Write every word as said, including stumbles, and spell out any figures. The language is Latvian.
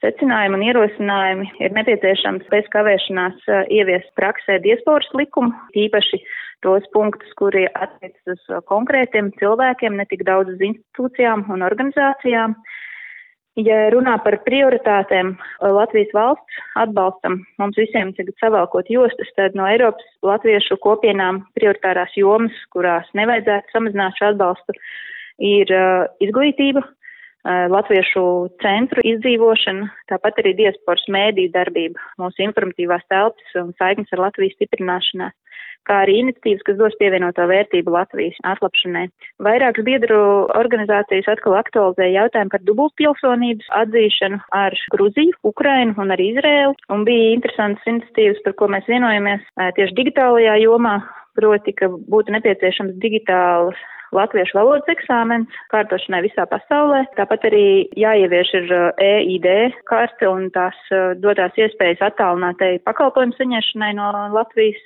secinājumi un ierosinājumi ir nepieciešams bez kavēšanās ieviest praksē diasporas likumu, īpaši tos punktus, kuri attiecas uz konkrētiem cilvēkiem, ne tik daudz uz institūcijām un organizācijām. Ja runā par prioritātēm Latvijas valsts atbalstam, mums visiem tagad savalkot jostas, tad no Eiropas latviešu kopienām prioritārās jomas, kurās nevajadzētu samazināt šo atbalstu, ir izglītība, latviešu centru izdzīvošana, tāpat arī diasporas mēdīju darbība, mūsu informatīvās telpas un saiknes ar Latviju stiprināšanā, kā arī iniciatīvas, kas dos pievienoto vērtību Latvijas atlapšanai. Vairākas biedru organizācijas atkal aktualizēja jautājumu par dubultpilsonības atzīšanu ar Gruziju, Ukrainu un arī Izrēlu, un bija interesantas iniciatīvas, par ko mēs vienojamies tieši digitālajā jomā, proti, ka būtu nepieciešams digitālas latviešu valodas eksāmens kārtošanai visā pasaulē. Tāpat arī jāievieš ir E I D karte un tās dotās iespējas attālinātai pakalpojumu saņemšanai no Latvijas